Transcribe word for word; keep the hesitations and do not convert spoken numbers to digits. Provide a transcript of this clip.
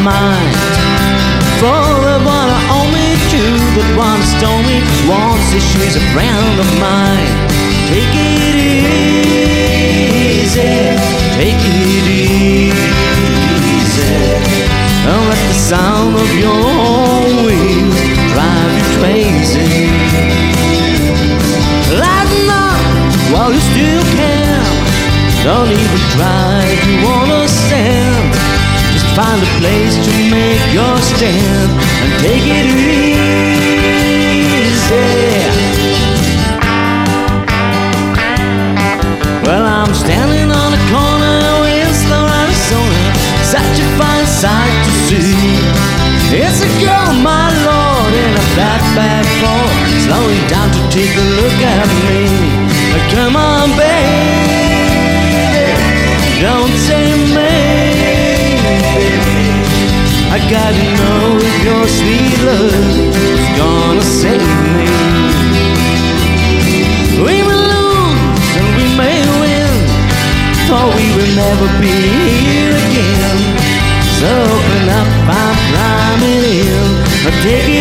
mind. For the one I owe me to, but one stole me won't say she's a friend of mine. Take it easy, take it easy. Don't let the sound of your own wheels drive you crazy. Lighten up while you still can. Don't even try to understand. Just find a place to make your stand and take it easy. Well, I'm standing on a corner in Winslow, Arizona. Such a fine sight to see. It's a girl, my lord, in a flatback Ford, slowing down to take a look at me. Come on, baby, don't say maybe. I gotta know if your sweet love is gonna save me. We will lose and we may win, for we will never be here again. So open up, I'm climbing in. Take